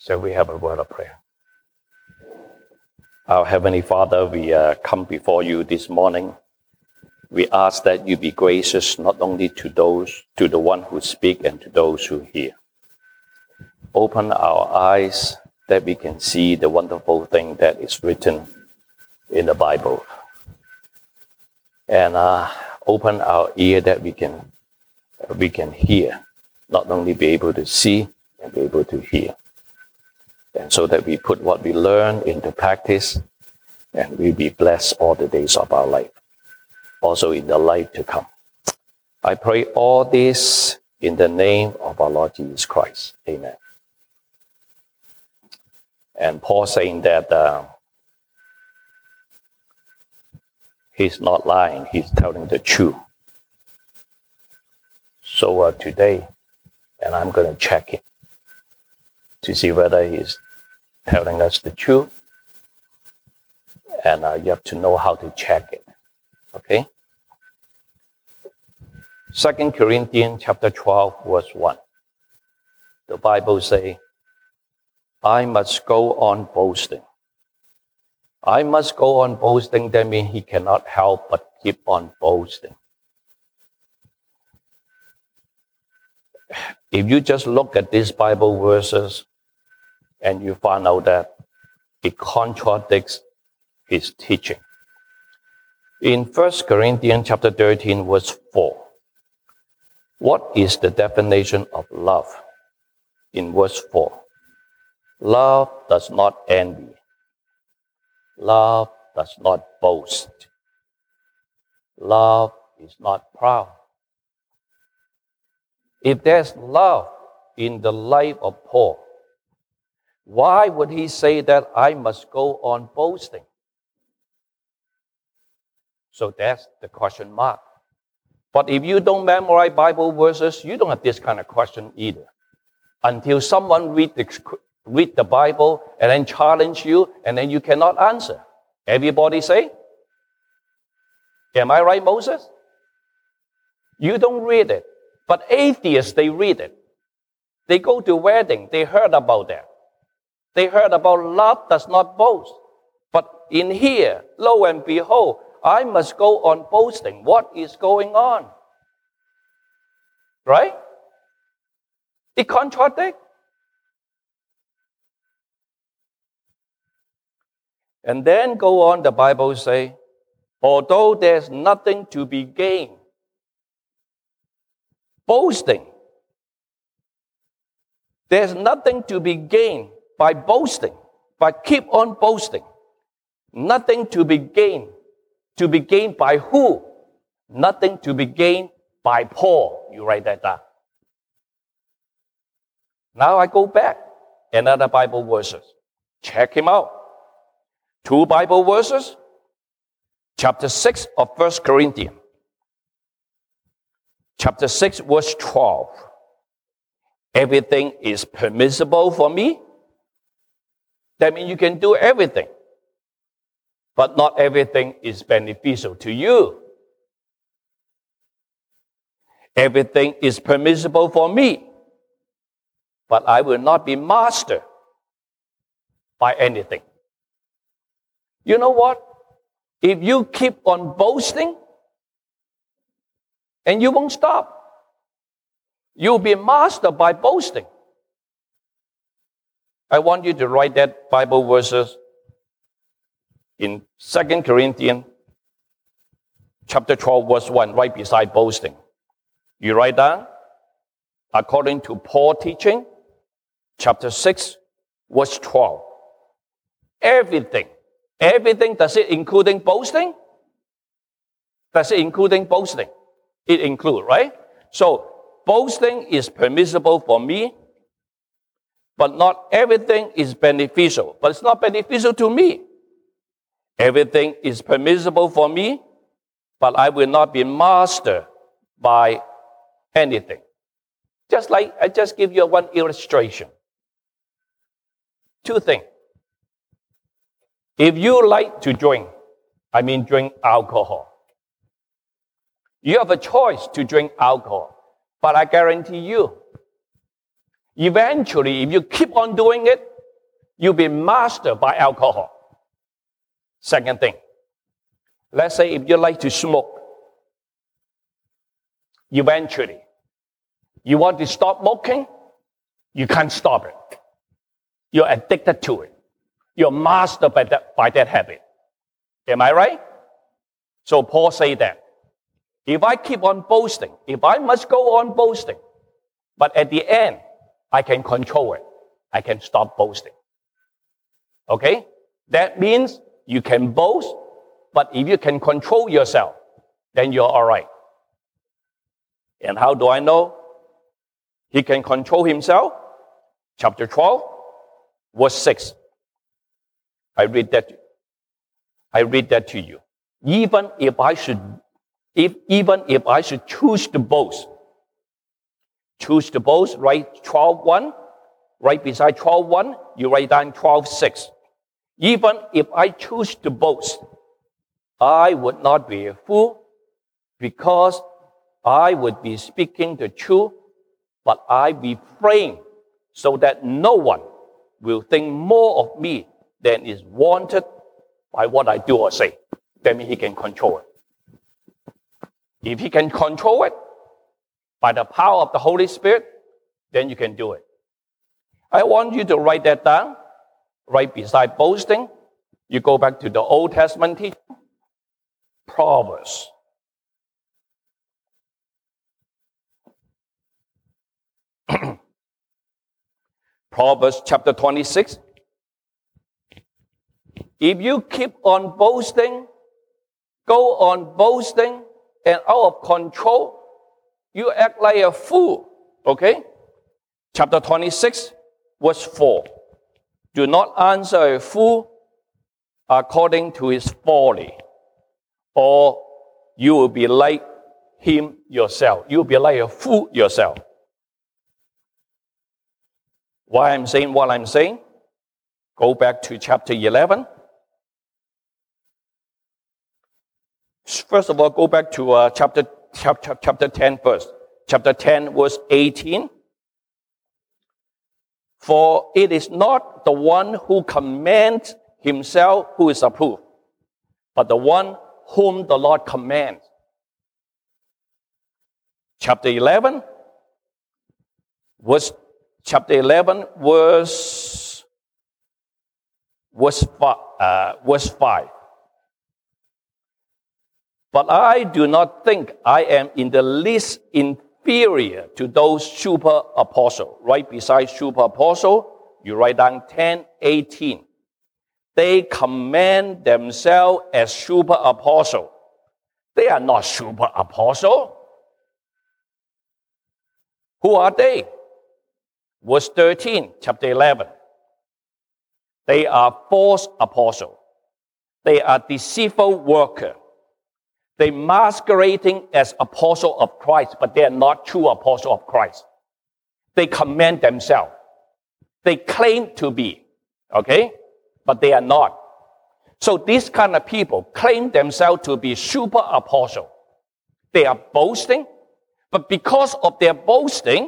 Shall we have a word of prayer? Our Heavenly Father, we come before you this morning. We ask that you be gracious not only to the one who speak and to those who hear. Open our eyes that we can see the wonderful thing that is written in the Bible. And open our ear that we can hear, not only be able to see and be able to hear. And so that we put what we learn into practice and we be blessed all the days of our life, also in the life to come. I pray all this in the name of our Lord Jesus Christ. Amen. And Paul saying that he's not lying, he's telling the truth. So today, and I'm going to check it to see whether he's telling us the truth. And you have to know how to check it. Okay? 2 Corinthians chapter 12, verse 1. The Bible says, I must go on boasting. I must go on boasting, that means he cannot help but keep on boasting. If you just look at these Bible verses and you find out that it contradicts his teaching. In 1 Corinthians chapter 13, verse 4, what is the definition of love? In verse 4, love does not envy. Love does not boast. Love is not proud. If there's love in the life of Paul, why would he say that I must go on boasting? So that's the question mark. But if you don't memorize Bible verses, you don't have this kind of question either. Until someone read the Bible and then challenge you, and then you cannot answer. Everybody say? Am I right, Moses? You don't read it. But atheists, they read it. They go to wedding. They heard about that. They heard about love does not boast. But in here, lo and behold, I must go on boasting. What is going on? Right? It contradicts. And then go on, the Bible say, although there's nothing to be gained, boasting. There's nothing to be gained by boasting, but keep on boasting. Nothing to be gained. To be gained by who? Nothing to be gained by Paul. You write that down. Now I go back. Another Bible verses. Check him out. 2 Bible verses. Chapter 6 of 1 Corinthians. Chapter 6, verse 12. Everything is permissible for me. That means you can do everything. But not everything is beneficial to you. Everything is permissible for me. But I will not be mastered by anything. You know what? If you keep on boasting, and you won't stop, you'll be mastered by boasting. I want you to write that Bible verses in 2 Corinthians chapter 12, verse 1, right beside boasting. You write down, according to Paul's teaching, chapter 6, verse 12. Everything, does it including boasting? Does it including boasting? It includes, right? So, boasting is permissible for me, but not everything is beneficial. But it's not beneficial to me. Everything is permissible for me, but I will not be mastered by anything. Just like I just give you one illustration. 2 things. If you like to drink alcohol, you have a choice to drink alcohol. But I guarantee you, eventually, if you keep on doing it, You've been mastered by alcohol. Second thing, let's say if you like to smoke, eventually, you want to stop smoking, you can't stop it. You're addicted to it. You're mastered by that habit. Am I right? So Paul said that. If I keep on boasting, if I must go on boasting, but at the end, I can control it. I can stop boasting. Okay? That means you can boast, but if you can control yourself, then you're all right. And how do I know he can control himself? Chapter 12, verse 6. I read that to you. Even if I should choose to boast, write 12:1, right beside 12:1, you write down 12:6. Even if I choose to boast, I would not be a fool, because I would be speaking the truth, but I refrain so that no one will think more of me than is wanted by what I do or say. That means he can control it. If he can control it by the power of the Holy Spirit, then you can do it. I want you to write that down. Right beside boasting, you go back to the Old Testament teaching, Proverbs. Proverbs chapter 26. If you keep on boasting, go on boasting, and out of control, you act like a fool. Okay? Chapter 26, verse 4. Do not answer a fool according to his folly, or you will be like him yourself. You will be like a fool yourself. Why I'm saying what I'm saying? Go back to chapter 11. First of all, go back to chapter 10 first. Chapter 10, verse 18. For it is not the one who commands himself who is approved, but the one whom the Lord commands. Chapter 11, verse 5. But I do not think I am in the least inferior to those super apostles. Right beside super apostle, you write down 10:18. They commend themselves as super apostle. They are not super apostle. Who are they? Verse 13, chapter 11. They are false apostle. They are deceitful worker. They masquerading as apostle of Christ, but they are not true apostle of Christ. They commend themselves. They claim to be, okay? But they are not. So these kind of people claim themselves to be super apostle. They are boasting, but because of their boasting,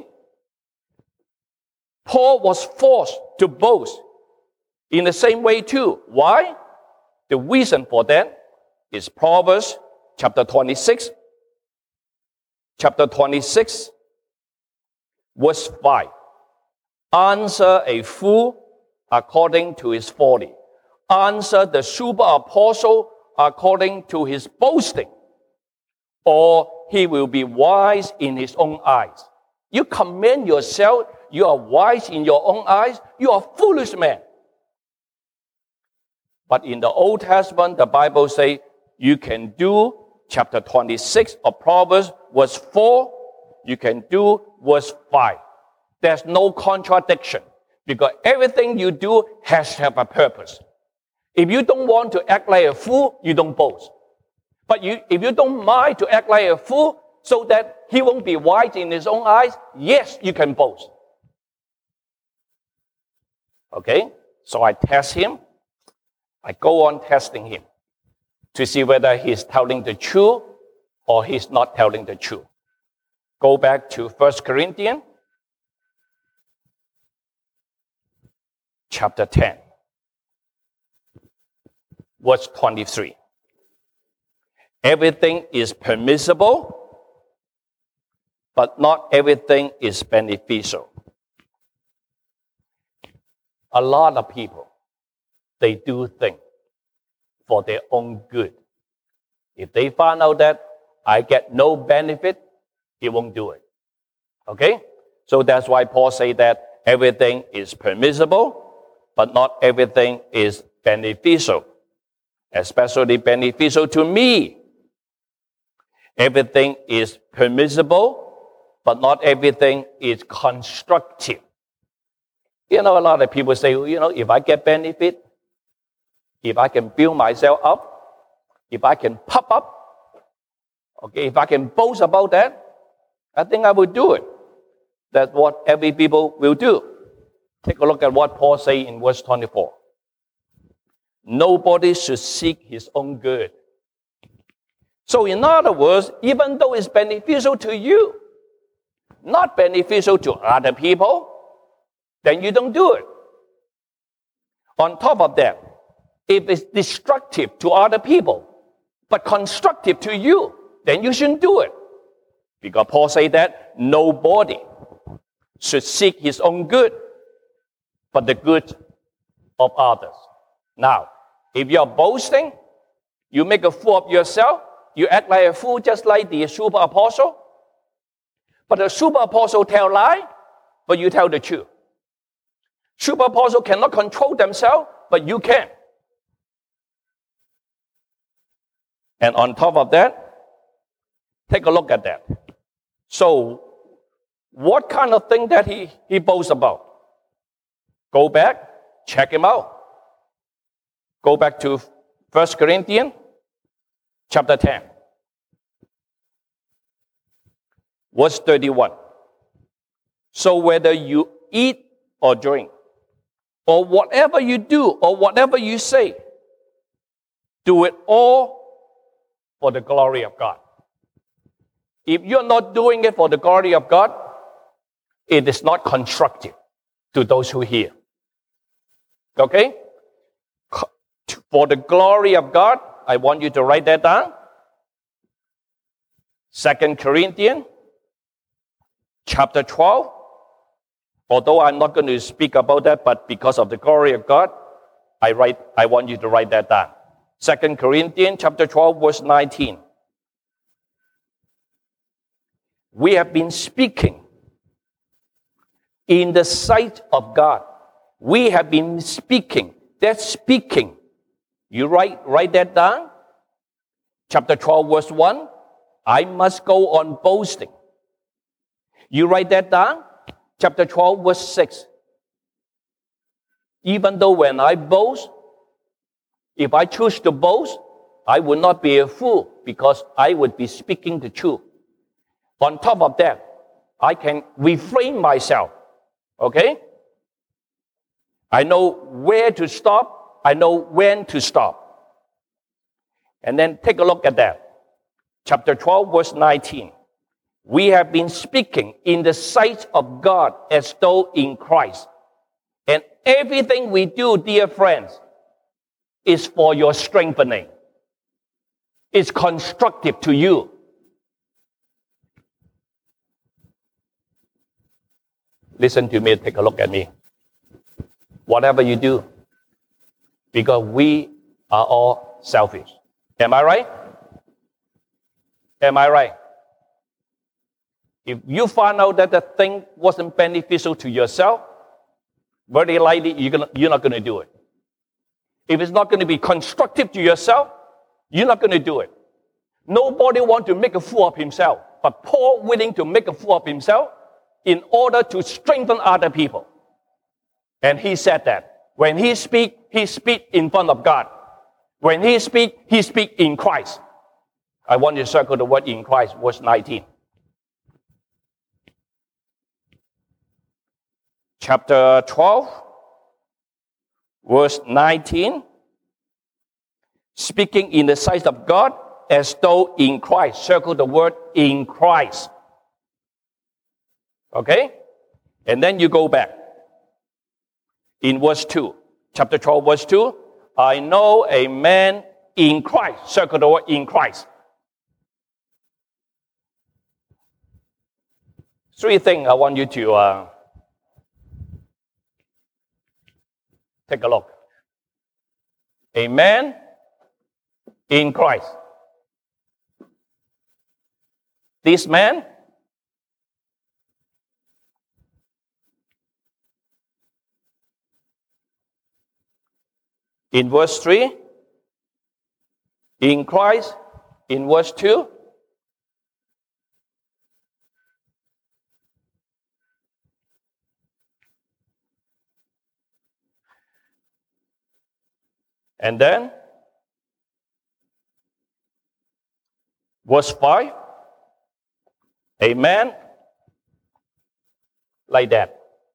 Paul was forced to boast in the same way too. Why? The reason for that is Proverbs chapter 26. Chapter 26, verse 5. Answer a fool according to his folly. Answer the super apostle according to his boasting, or he will be wise in his own eyes. You commend yourself, you are wise in your own eyes, you are a foolish man. But in the Old Testament, the Bible says you can do chapter 26 of Proverbs, verse 4, you can do verse 5. There's no contradiction, because everything you do has to have a purpose. If you don't want to act like a fool, you don't boast. But if you don't mind to act like a fool so that he won't be wise in his own eyes, yes, you can boast. Okay? So I test him. I go on testing him to see whether he's telling the truth or he's not telling the truth. Go back to 1 Corinthians. chapter 10, verse 23. Everything is permissible, but not everything is beneficial. A lot of people, they do things for their own good. If they find out that I get no benefit, he won't do it. Okay? So that's why Paul said that everything is permissible, but not everything is beneficial. Especially beneficial to me. Everything is permissible, but not everything is constructive. You know, a lot of people say, if I get benefit, if I can build myself up, if I can pop up, okay, if I can boast about that, I think I will do it. That's what every people will do. Take a look at what Paul says in verse 24. Nobody should seek his own good. So in other words, even though it's beneficial to you, not beneficial to other people, then you don't do it. On top of that, if it's destructive to other people, but constructive to you, then you shouldn't do it. Because Paul said that nobody should seek his own good, but the good of others. Now, if you're boasting, you make a fool of yourself, you act like a fool just like the super apostle. But the super apostle tell lie, but you tell the truth. Super apostle cannot control themselves, but you can. And on top of that, take a look at that. So, what kind of thing that he boasts about? Go back, check him out. Go back to 1 Corinthians chapter 10. Verse 31. So whether you eat or drink, or whatever you do, or whatever you say, do it all for the glory of God. If you're not doing it for the glory of God, it is not constructive to those who hear. Okay? For the glory of God, I want you to write that down. 2 Corinthians chapter 12. Although I'm not going to speak about that, but because of the glory of God, I want you to write that down. 2 Corinthians chapter 12, verse 19. We have been speaking in the sight of God. We have been speaking. That's speaking. You write that down. Chapter 12, verse 1. I must go on boasting. You write that down. Chapter 12, verse 6. Even though when I boast, if I choose to boast, I would not be a fool because I would be speaking the truth. On top of that, I can refrain myself. Okay? I know where to stop. I know when to stop. And then take a look at that. Chapter 12, verse 19. We have been speaking in the sight of God as though in Christ. And everything we do, dear friends, is for your strengthening. It's constructive to you. Listen to me, take a look at me. Whatever you do, because we are all selfish. Am I right? Am I right? If you find out that the thing wasn't beneficial to yourself, very likely you're not going to do it. If it's not going to be constructive to yourself, you're not going to do it. Nobody wants to make a fool of himself, but Paul willing to make a fool of himself in order to strengthen other people. And he said that when he speak in front of God. When he speak in Christ. I want you to circle the word in Christ, verse 19. Chapter 12, verse 19. Speaking in the sight of God as though in Christ. Circle the word in Christ. Okay? And then you go back. in verse 2. Chapter 12, verse 2. I know a man in Christ. Circle the word in Christ. Three things I want you to take a look. A man in Christ. This man in verse 3, in Christ in verse 2, and then verse 5, a man like that.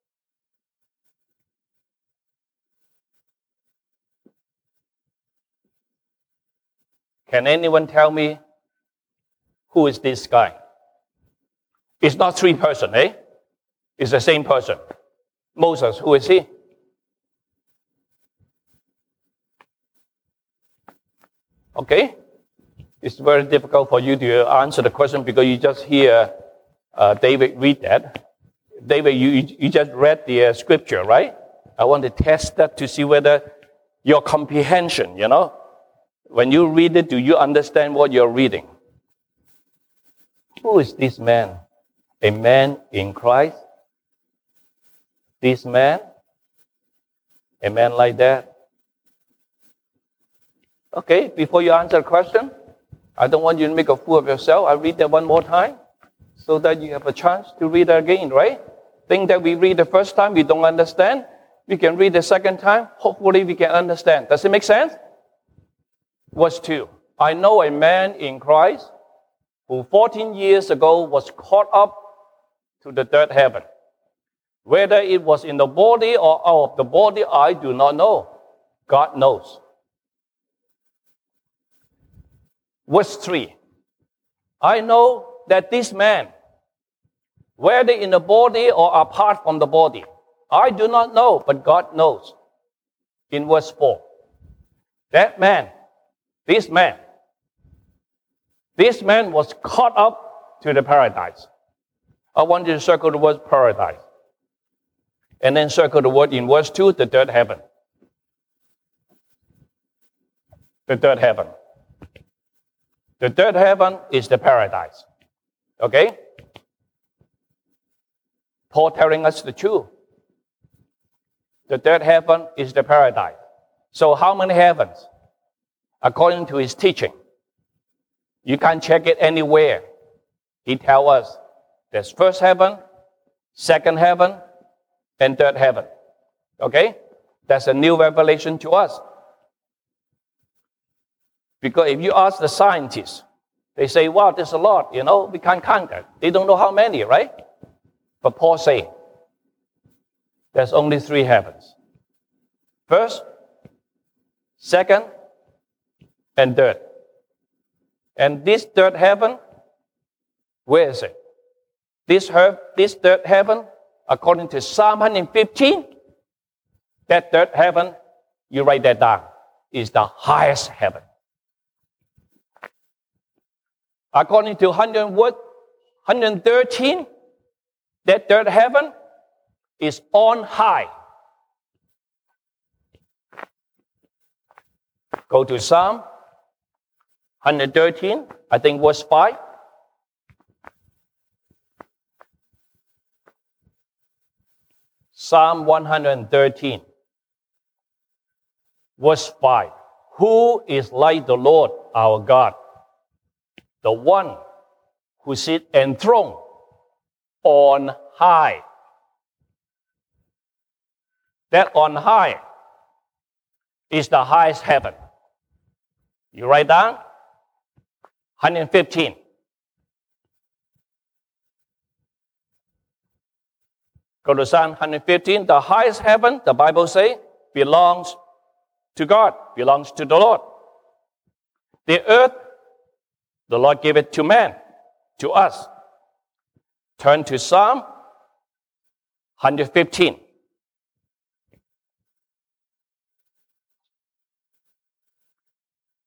Can anyone tell me who is this guy? It's not three persons, eh? It's the same person. Moses, who is he? Okay? It's very difficult for you to answer the question because you just hear David read that. David, you just read the scripture, right? I want to test that to see whether your comprehension, when you read it, do you understand what you're reading? Who is this man? A man in Christ? This man? A man like that? Okay, before you answer the question, I don't want you to make a fool of yourself. I'll read that one more time so that you have a chance to read it again, right? Thing that we read the first time, we don't understand. We can read the second time. Hopefully we can understand. Does it make sense? Verse 2. I know a man in Christ who 14 years ago was caught up to the third heaven. Whether it was in the body or out of the body, I do not know. God knows. Verse 3. I know that this man, whether in the body or apart from the body, I do not know, but God knows. In verse 4. That man, this man was caught up to the paradise. I want you to circle the word paradise. And then circle the word in verse 2, the third heaven. The third heaven. The third heaven is the paradise. Okay? Paul telling us the truth. The third heaven is the paradise. So how many heavens? According to his teaching. You can't check it anywhere. He tells us there's first heaven, second heaven, and third heaven. Okay? That's a new revelation to us. Because if you ask the scientists, they say, wow, there's a lot, we can't count it. They don't know how many, right? But Paul says, there's only three heavens. First, second, and third. And this third heaven, where is it? This third heaven, according to Psalm 115, that third heaven, you write that down, is the highest heaven. According to 113, that third heaven is on high. Go to Psalm 113, I think verse 5. Psalm 113, verse 5. Who is like the Lord our God? The one who sits enthroned on high. That on high is the highest heaven. You write down 115. Go to Psalm 115. The highest heaven, the Bible says, belongs to God, belongs to the Lord. The earth, the Lord gave it to man, to us. Turn to Psalm 115.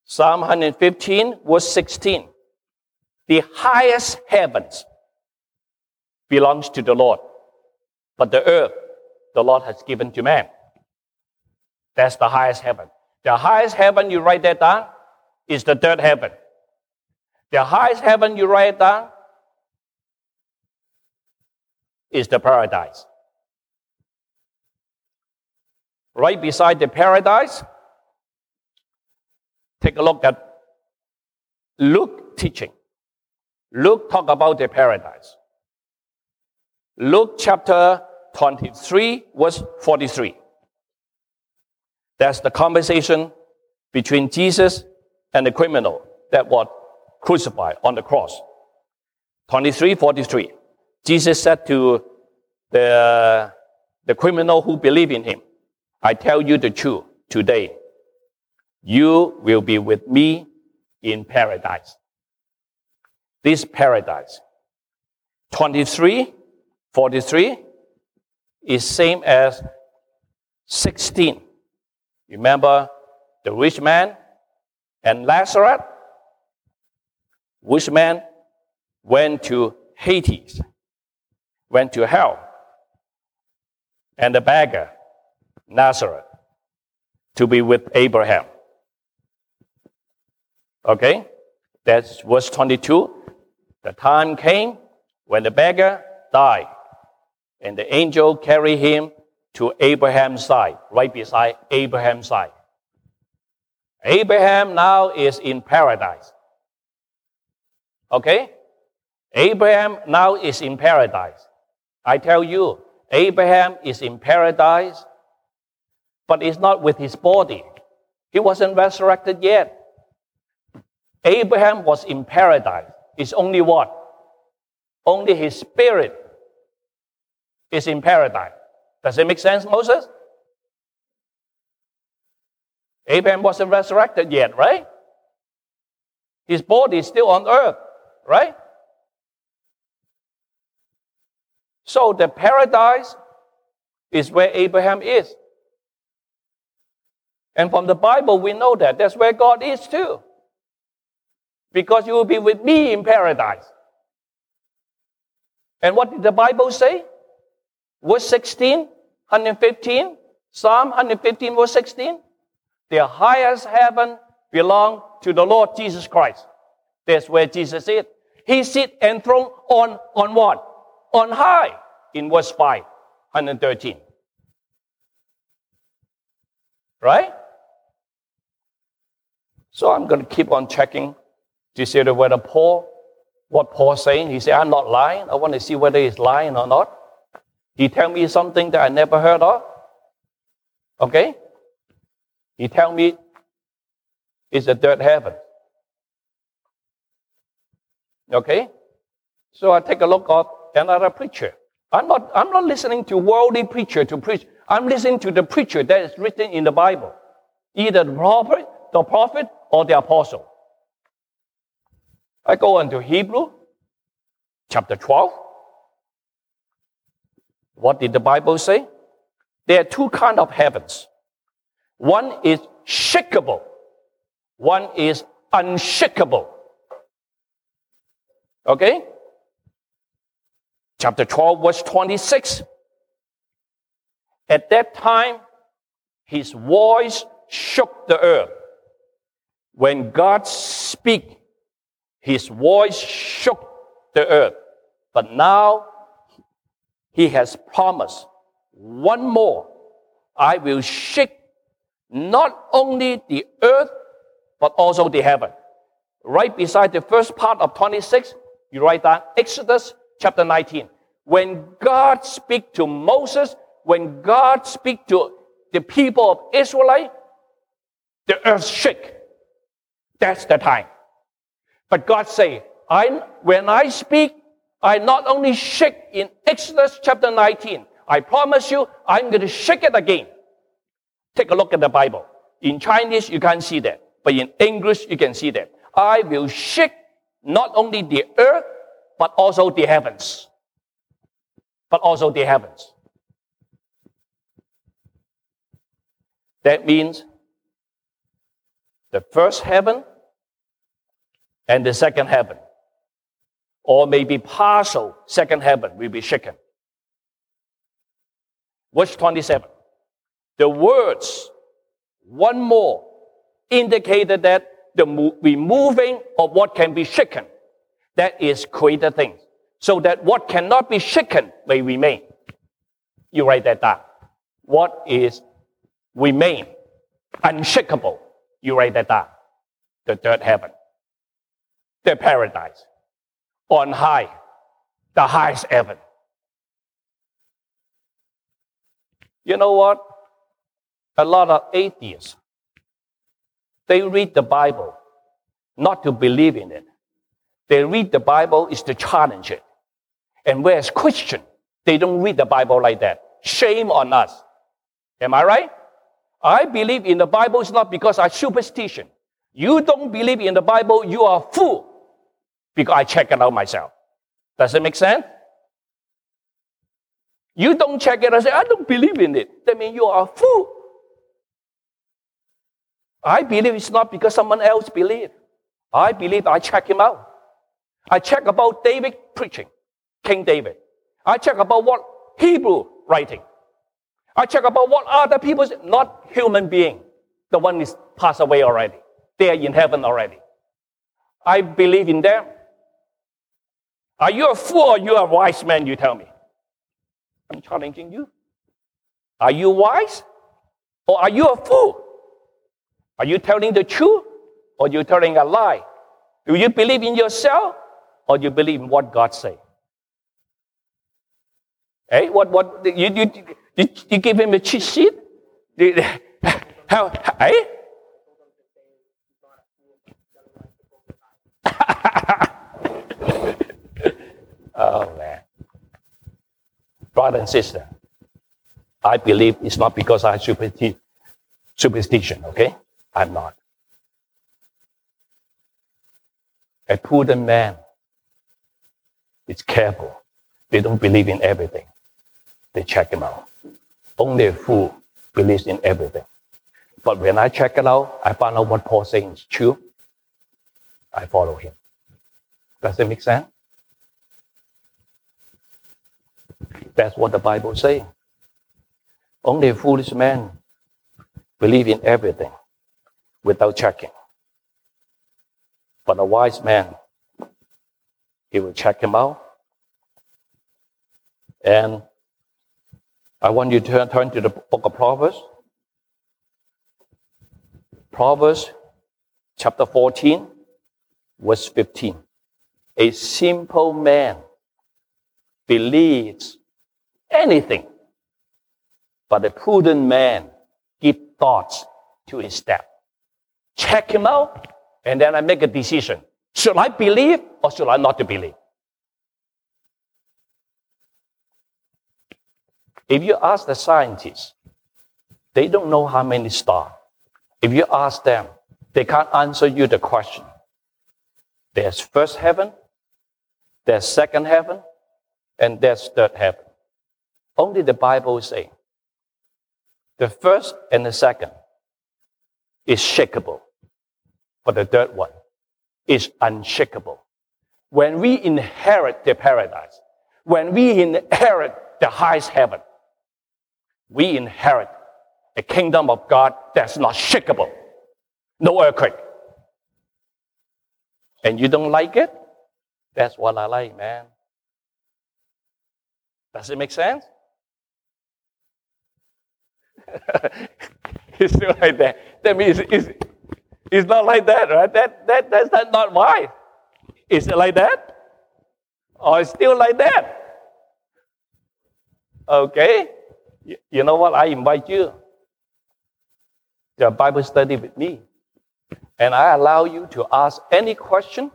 Psalm 115, verse 16. The highest heavens belongs to the Lord, but the earth the Lord has given to man. That's the highest heaven. The highest heaven, you write that down, is the third heaven. The highest heaven, you write down, is the paradise. Right beside the paradise, take a look at Luke teaching. Luke talk about the paradise. Luke chapter 23, verse 43. That's the conversation between Jesus and the criminal that was crucified on the cross. 23:43. Jesus said to the criminal who believed in him, I tell you the truth, today, you will be with me in paradise. This paradise, 23:43, is same as 16. Remember the rich man and Lazarus? Rich man went to Hades, went to hell. And the beggar, Nazareth, to be with Abraham. Okay? That's verse 22. The time came when the beggar died, and the angel carried him to Abraham's side, right beside Abraham's side. Abraham now is in paradise. Okay? Abraham now is in paradise. I tell you, Abraham is in paradise, but it's not with his body. He wasn't resurrected yet. Abraham was in paradise. It's only what? Only his spirit is in paradise. Does it make sense, Moses? Abraham wasn't resurrected yet, right? His body is still on earth, right? So the paradise is where Abraham is. And from the Bible, we know that that's where God is too. Because you will be with me in paradise. And what did the Bible say? Verse 16, 115, Psalm 115, verse 16. The highest heaven belongs to the Lord Jesus Christ. That's where Jesus is. He sits enthroned on what? On high, in verse 5, 113. Right? So I'm going to keep on checking to see whether what Paul's saying. He said, I'm not lying. I want to see whether he's lying or not. He tell me something that I never heard of. Okay? He tell me it's the third heaven. Okay? So I take a look at another preacher. I'm not listening to worldly preacher to preach. I'm listening to the preacher that is written in the Bible. Either the prophet or the apostle. I go into Hebrew, chapter 12. What did the Bible say? There are two kinds of heavens. One is shakable. One is unshakable. Okay? Chapter 12, verse 26. At that time, his voice shook the earth. When God speaks, his voice shook the earth. But now, he has promised one more. I will shake not only the earth, but also the heaven. Right beside the first part of 26, you write down Exodus chapter 19. When God speaks to Moses, when God speaks to the people of Israel, the earth shake. That's the time. But God say, when I speak, I not only shake in Exodus chapter 19. I promise you, I'm going to shake it again. Take a look at the Bible. In Chinese, you can't see that. But in English, you can see that. I will shake not only the earth, but also the heavens. But also the heavens. That means the first heaven and the second heaven, or maybe partial second heaven will be shaken. Verse 27. The words, one more, indicated that the removing of what can be shaken, that is created things, so that what cannot be shaken may remain. You write that down. What is remain, unshakable, you write that down. The third heaven, the paradise, on high, the highest heaven. You know what? A lot of atheists, they read the Bible not to believe in it. They read the Bible is to challenge it. And whereas Christian, they don't read the Bible like that. Shame on us. Am I right? I believe in the Bible is not because I superstition. You don't believe in the Bible, you are a fool. Because I check it out myself. Does it make sense? You don't check it and say, I don't believe in it. That means you are a fool. I believe it's not because someone else believes. I believe I check him out. I check about David preaching, King David. I check about what Hebrew writing. I check about what other people say, not human being. The one is passed away already. They are in heaven already. I believe in them. Are you a fool or you are a wise man, you tell me? I'm challenging you. Are you wise or are you a fool? Are you telling the truth or are you telling a lie? Do you believe in yourself or do you believe in what God says? Hey, what you give him a cheat sheet? How, hey? Oh, man. Brother and sister, I believe it's not because I have superstition, okay? I'm not. A prudent man is careful. They don't believe in everything. They check him out. Only a fool believes in everything. But when I check it out, I find out what Paul saying is true. I follow him. Does it make sense? That's what the Bible says. Only a foolish man believes in everything without checking. But a wise man, he will check him out. And I want you to turn to the book of Proverbs. Proverbs chapter 14, verse 15. A simple man believes anything, but a prudent man gives thoughts to his step. Check him out, and then I make a decision. Should I believe or should I not believe? If you ask the scientists, they don't know how many stars. If you ask them, they can't answer you the question. There's first heaven, there's second heaven, and there's third heaven. Only the Bible says the first and the second is shakeable, but the third one is unshakable. When we inherit the paradise, when we inherit the highest heaven, we inherit a kingdom of God that's not shakeable. No earthquake. And you don't like it? That's what I like, man. Does it make sense? It's still like that. That means it's not like that, right? That's not why. Is it like that? Or it's still like that? Okay. You know what? I invite you to a Bible study with me. And I allow you to ask any question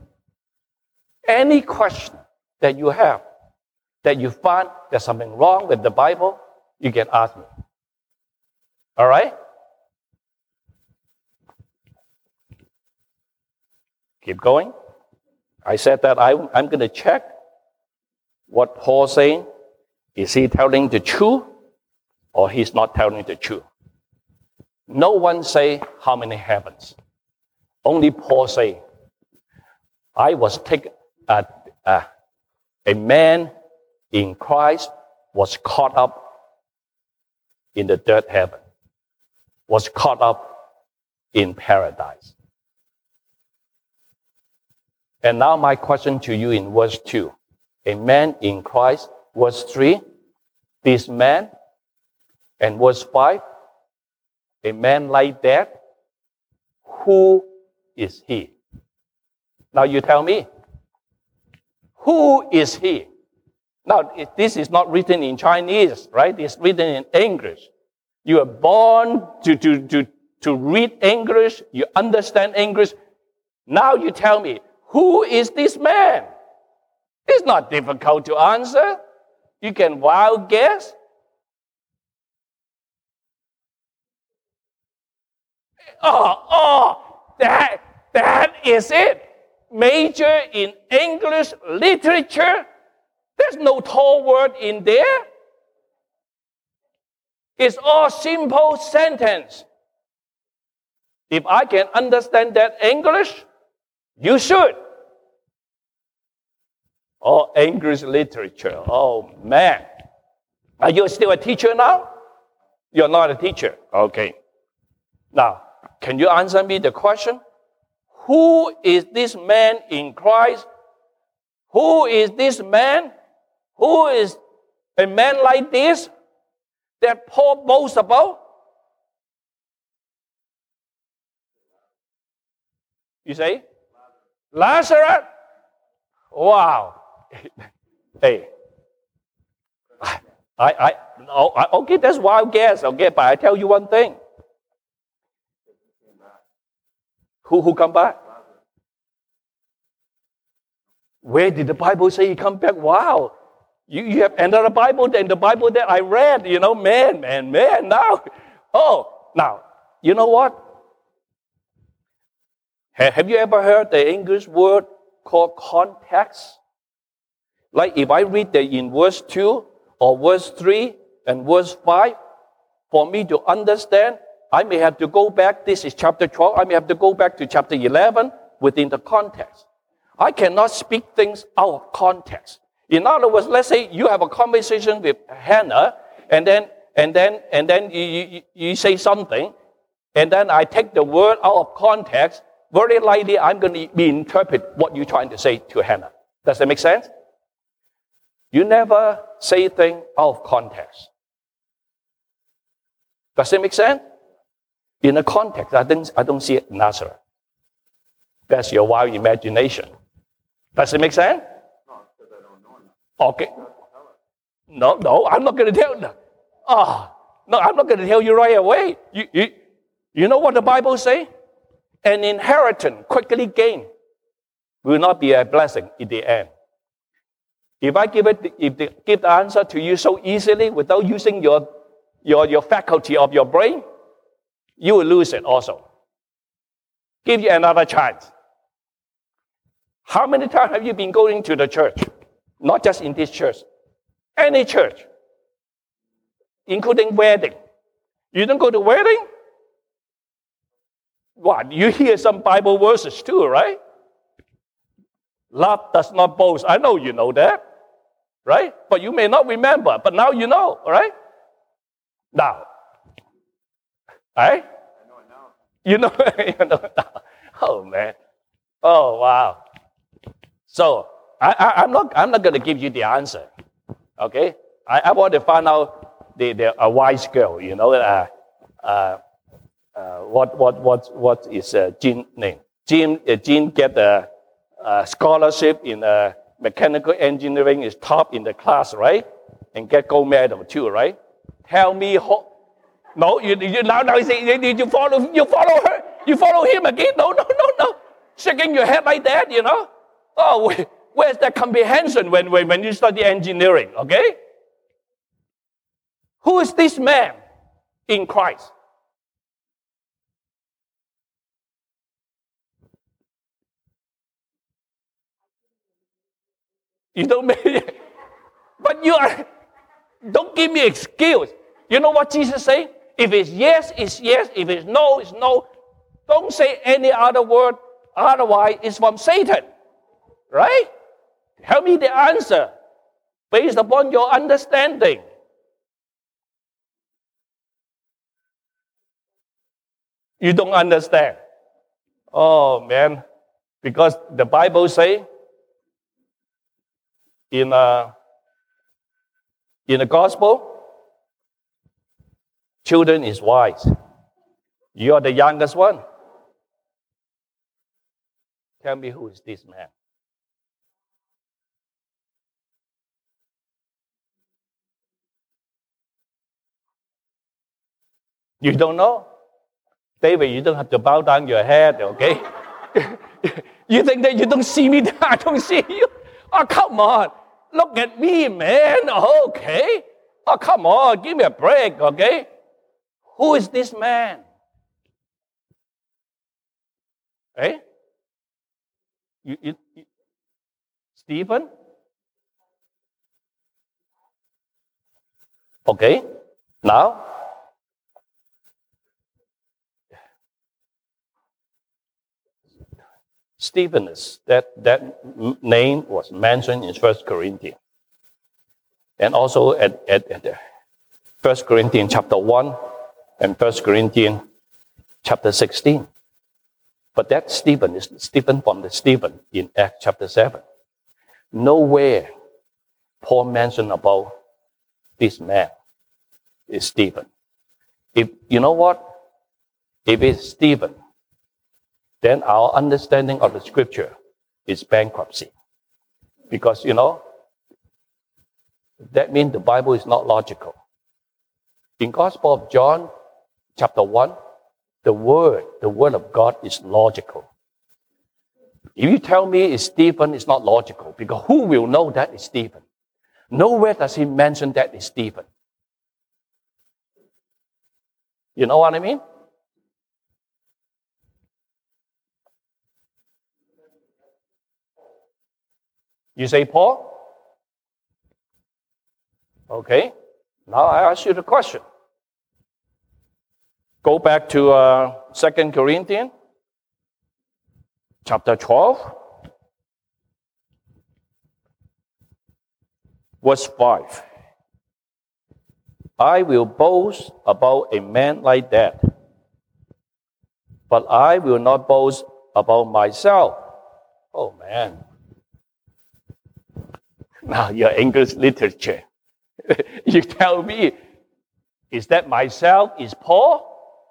that you have, that you find there's something wrong with the Bible, you can ask me. All right? Keep going. I said that I'm going to check what Paul's saying. Is he telling the truth or he's not telling the truth? No one say how many heavens. Only Paul say, I was taken, a man in Christ was caught up in the third heaven, was caught up in paradise. And now my question to you in verse 2. A man in Christ, verse 3, this man, and verse 5, a man like that, who is he? Now you tell me, who is he? Now, this is not written in Chinese, right? It's written in English. You are born to read English, you understand English. Now you tell me, who is this man? It's not difficult to answer. You can wild guess. That is it. Major in English literature. There's no tall word in there. It's all simple sentence. If I can understand that English, you should. Oh, English literature. Oh, man. Are you still a teacher now? You're not a teacher. Okay. Now, can you answer me the question? Who is this man in Christ? Who is this man? Who is a man like this that Paul boasts about? You say? Lazarus? Wow. Hey. Okay, that's wild guess, okay, but I tell you one thing. Who come back? Where did the Bible say he come back? Wow. You have another Bible than the Bible that I read, man, now. Oh, now, you know what? Have you ever heard the English word called context? Like if I read that in verse 2 or verse 3 and verse 5, for me to understand, I may have to go back, this is chapter 12, I may have to go back to chapter 11 within the context. I cannot speak things out of context. In other words, let's say you have a conversation with Hannah, and then you say something, and then I take the word out of context. Very likely, I'm going to interpret what you're trying to say to Hannah. Does that make sense? You never say things out of context. Does it make sense? In a context, I don't see it Nazareth. That's your wild imagination. Does it make sense? Okay. No, I'm not going to tell you. No, I'm not going to tell you right away. You know what the Bible say? An inheritance quickly gained will not be a blessing in the end. If I give the answer to you so easily without using your faculty of your brain, you will lose it also. Give you another chance. How many times have you been going to the church? Not just in this church. Any church. Including wedding. You don't go to wedding? What? You hear some Bible verses too, right? Love does not boast. I know you know that. Right? But you may not remember. But now you know, right? Now. Right? You know now. Oh, man. Oh, wow. So, I'm not going to give you the answer. Okay? I want to find out a wise girl, what is Jean's name? Jean get a scholarship in mechanical engineering, is top in the class, right? And get gold medal too, right? Tell me, no, you now you say you follow her, you follow him again? No, shaking your head like that, Oh, where's that comprehension when you study engineering? Okay, who is this man in Christ? You don't make, but don't give me excuse. You know what Jesus say? If it's yes, it's yes. If it's no, it's no. Don't say any other word, otherwise it's from Satan. Right? Tell me the answer based upon your understanding. You don't understand. Oh, man. Because the Bible say in the gospel, children is wise. You are the youngest one. Tell me who is this man? You don't know? David, you don't have to bow down your head, okay? You think that you don't see me, I don't see you? Oh, come on. Look at me, man. Okay. Oh, come on. Give me a break, okay? Who is this man? Eh? You Stephen? Okay. Now? Stephanus, that name was mentioned in 1 Corinthians. And also at 1 Corinthians chapter 1 and 1 Corinthians chapter 16. But that Stephen is Stephen from the Stephen in Acts chapter 7. Nowhere Paul mentioned about this man is Stephen. If you know what? If it's Stephen, then our understanding of the scripture is bankruptcy. Because, that means the Bible is not logical. In Gospel of John, chapter 1, the word of God is logical. If you tell me it's Stephen, it's not logical, because who will know that is Stephen? Nowhere does he mention that is Stephen. You know what I mean? You say Paul? Okay. Now I ask you the question. Go back to 2 Corinthians, chapter 12, verse 5. I will boast about a man like that, but I will not boast about myself. Oh, man. Now, your English literature. You tell me, is that myself is Paul?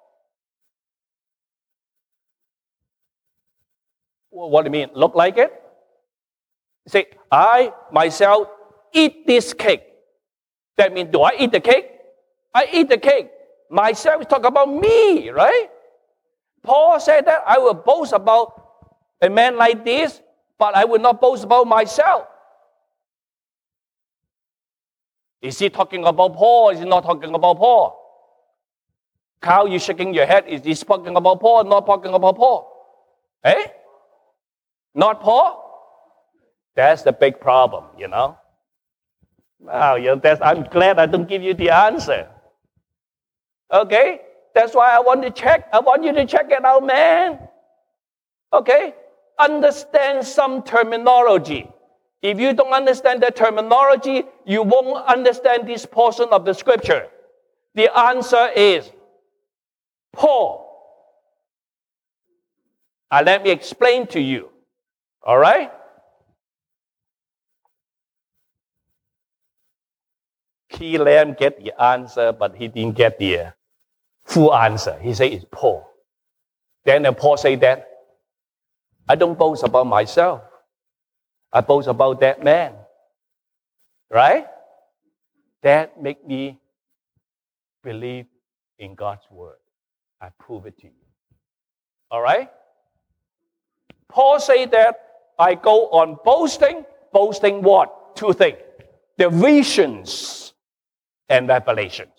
What do you mean? Look like it? Say, I myself eat this cake. That means, do I eat the cake? I eat the cake. Myself is talking about me, right? Paul said that I will boast about a man like this, but I will not boast about myself. Is he talking about Paul or is he not talking about Paul? Carl, you shaking your head. Is he talking about Paul or not talking about Paul? Eh? Not Paul? That's the big problem, Wow, I'm glad I don't give you the answer. Okay? That's why I want you to check it out, man. Okay? Understand some terminology. If you don't understand the terminology, you won't understand this portion of the scripture. The answer is Paul. Let me explain to you. All right? Key Lamb get the answer, but he didn't get the full answer. He said it's Paul. Then Paul said that, I don't boast about myself. I boast about that man. Right? That make me believe in God's word. I prove it to you. All right? Paul said that I go on boasting. Boasting what? Two things. The visions and revelations.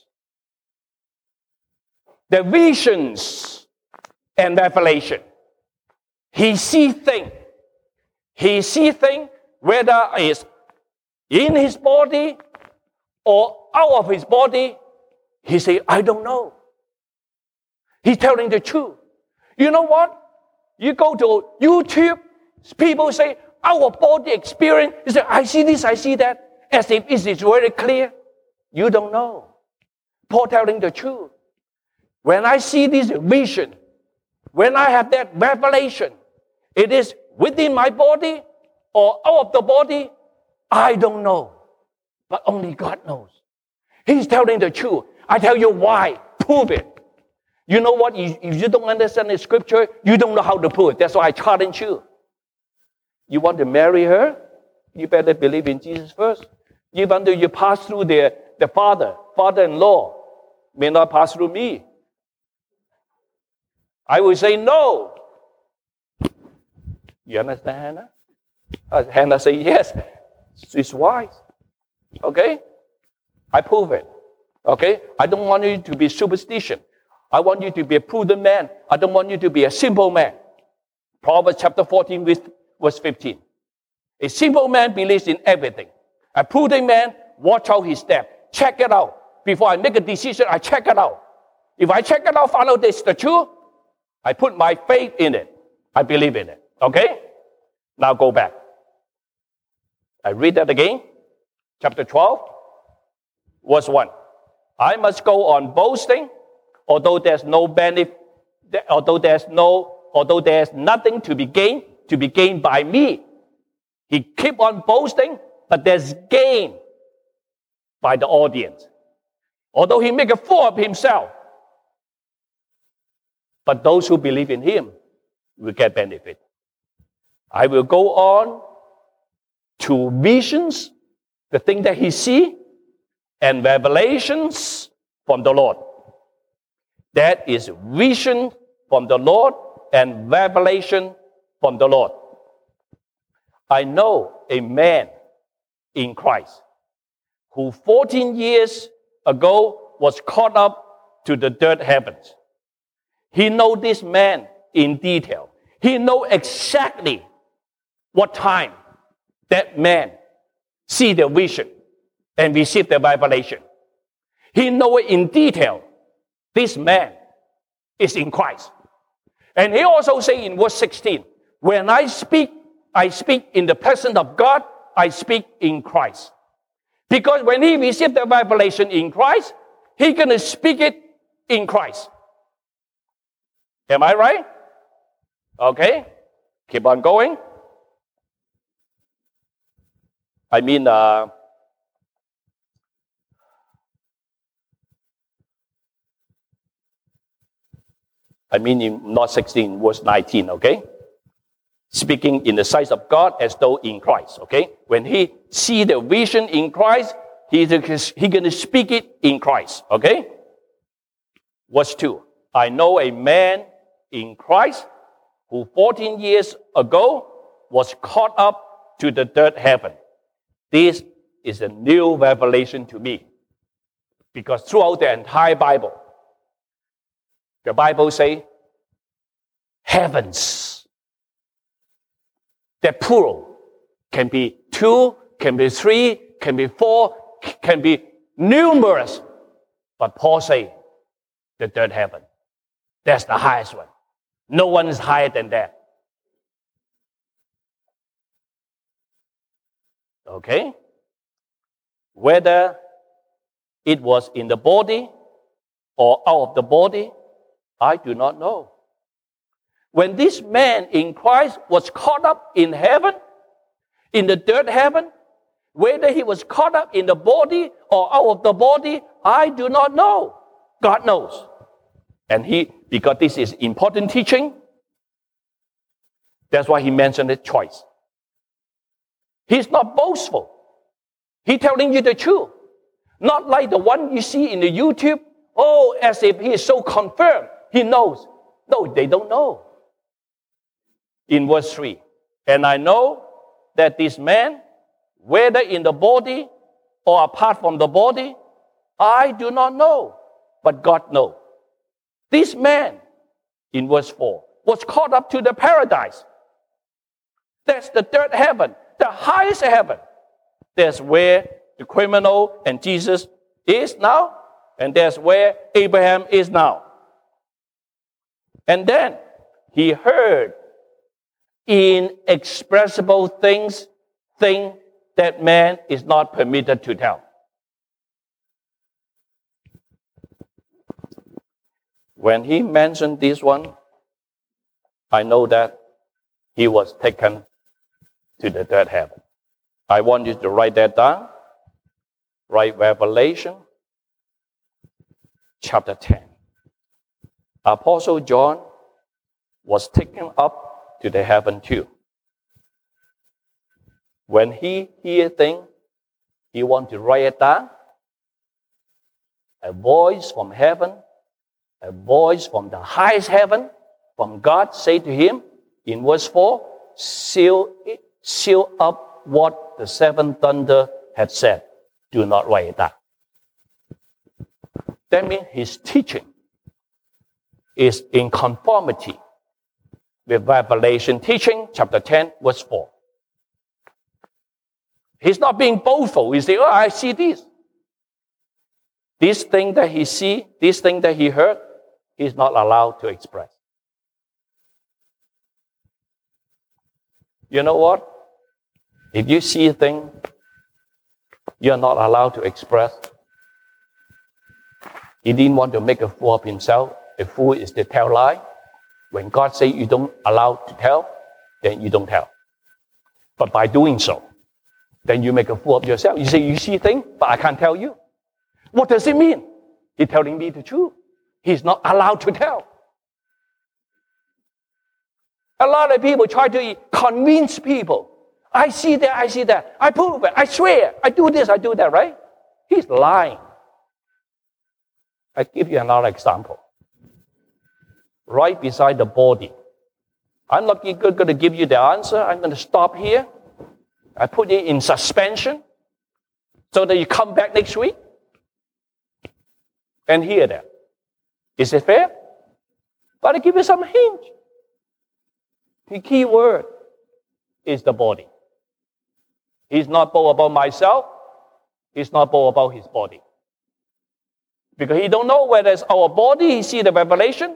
The visions and revelation. He see things. He see things whether it's in his body or out of his body. He say, I don't know. He's telling the truth. You know what? You go to YouTube, people say, our body experience, you say, I see this, I see that, as if it is very clear. You don't know. Paul telling the truth. When I see this vision, when I have that revelation, it is within my body or out of the body, I don't know. But only God knows. He's telling the truth. I tell you why. Prove it. You know what? If you don't understand the scripture, you don't know how to prove it. That's why I challenge you. You want to marry her? You better believe in Jesus first. Even though you pass through the father-in-law may not pass through me. I will say no. You understand, Hannah? Hannah say yes. She's wise. Okay? I prove it. Okay? I don't want you to be superstition. I want you to be a prudent man. I don't want you to be a simple man. Proverbs chapter 14 verse 15. A simple man believes in everything. A prudent man watch out his step. Check it out. Before I make a decision, I check it out. If I check it out, find out this is the truth, I put my faith in it. I believe in it. Okay? Now go back. I read that again. Chapter 12, verse 1. I must go on boasting, although there's no benefit, although there's nothing to be gained by me. He keep on boasting, but there's gain by the audience. Although he make a fool of himself, but those who believe in him will get benefit. I will go on to visions, the thing that he see, and revelations from the Lord. That is vision from the Lord and revelation from the Lord. I know a man in Christ who 14 years ago was caught up to the third heavens. He knows this man in detail. He knows exactly what time that man see the vision and receive the revelation. He knows in detail this man is in Christ. And he also say in verse 16, when I speak in the presence of God, I speak in Christ. Because when he received the revelation in Christ, he's going to speak it in Christ. Am I right? Okay. Keep on going. In not 16, verse 19, okay? Speaking in the sight of God as though in Christ, okay? When he see the vision in Christ, he going to speak it in Christ, okay? Verse 2, I know a man in Christ who 14 years ago was caught up to the third heaven. This is a new revelation to me. Because throughout the entire Bible, the Bible says, heavens. The plural can be 2, can be 3, can be 4, can be numerous. But Paul says, the third heaven. That's the highest one. No one is higher than that. Okay? Whether it was in the body or out of the body, I do not know. When this man in Christ was caught up in heaven, in the third heaven, whether he was caught up in the body or out of the body, I do not know. God knows. And because this is important teaching, that's why he mentioned it twice. He's not boastful. He's telling you the truth. Not like the one you see in the YouTube, as if he is so confirmed. He knows. No, they don't know. In verse 3, and I know that this man, whether in the body or apart from the body, I do not know, but God knows. This man, in verse 4, was caught up to the paradise. That's the third heaven, the highest heaven. That's where the criminal and Jesus is now, and that's where Abraham is now. And then, he heard inexpressible things that man is not permitted to tell. When he mentioned this one, I know that he was taken to the third heaven. I want you to write that down. Write Revelation chapter 10. Apostle John was taken up to the heaven too. When he hear things, he want to write it down. A voice from heaven, a voice from the highest heaven, from God, say to him in verse 4, seal up what the seven thunder had said. Do not write it down. That means his teaching is in conformity with Revelation teaching, chapter 10, verse 4. He's not being boastful. He says, oh, I see this. This thing that he see, this thing that he heard, he's not allowed to express. You know what? If you see a thing you're not allowed to express, he didn't want to make a fool of himself. A fool is to tell lie. When God says you don't allow to tell, then you don't tell. But by doing so, then you make a fool of yourself. You say, you see things, but I can't tell you. What does it mean? He's telling me the truth. He's not allowed to tell. A lot of people try to convince people. I see that, I see that. I prove it, I swear, I do this, I do that, right? He's lying. I give you another example. Right beside the body. I'm not going to give you the answer. I'm going to stop here. I put it in suspension so that you come back next week and hear that. Is it fair? But I give you some hints. The key word is the body. He's not bold about myself. He's not bold about his body. Because he don't know whether it's our body, he see the revelation,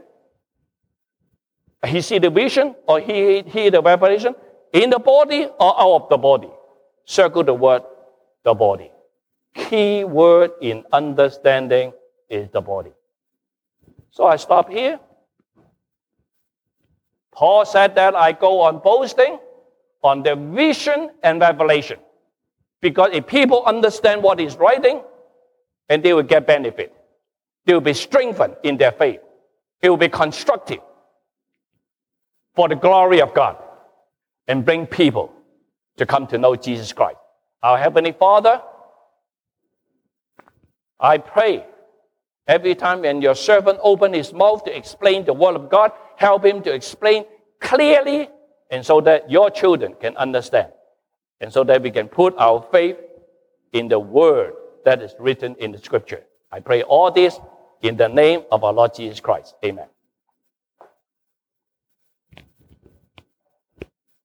he see the vision, or he hear the revelation in the body or out of the body. Circle the word, the body. Key word in understanding is the body. So I stop here. Paul said that I go on boasting on the vision and revelation. Because if people understand what he's writing, and they will get benefit. They will be strengthened in their faith. It will be constructive for the glory of God and bring people to come to know Jesus Christ. Our Heavenly Father, I pray every time when your servant opens his mouth to explain the Word of God, help him to explain clearly and so that your children can understand and so that we can put our faith in the Word that is written in the Scripture. I pray all this in the name of our Lord Jesus Christ. Amen.